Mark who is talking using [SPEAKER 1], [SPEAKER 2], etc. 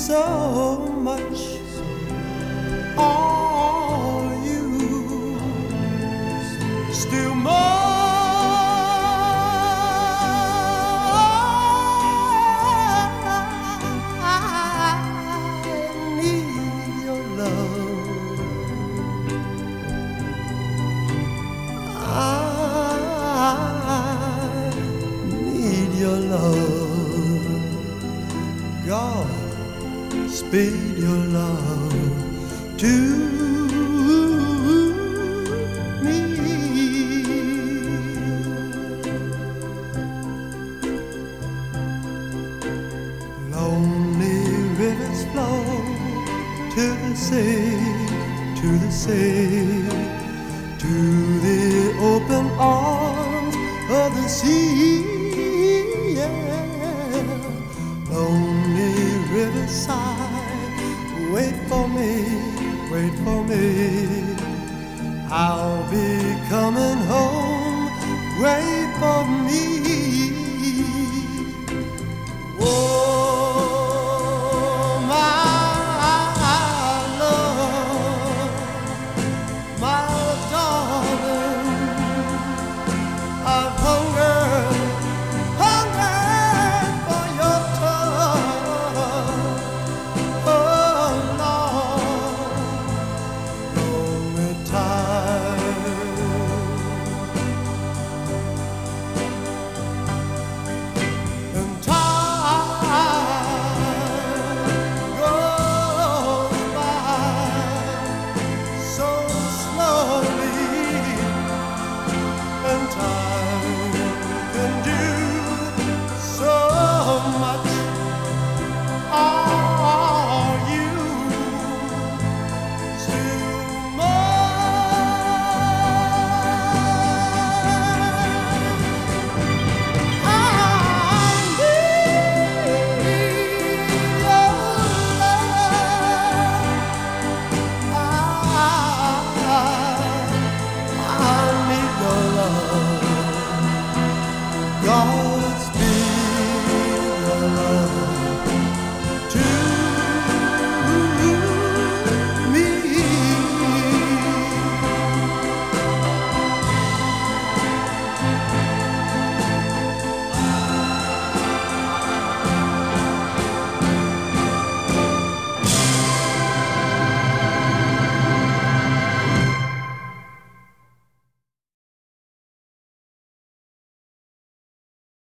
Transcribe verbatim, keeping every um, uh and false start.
[SPEAKER 1] so much. Are you still more? Your love, God, speed your love to me. Lonely rivers flow to the sea, to the sea, to the open arms of the sea. Lonely riverside, wait for me, wait for me. I'll be coming home, wait for me.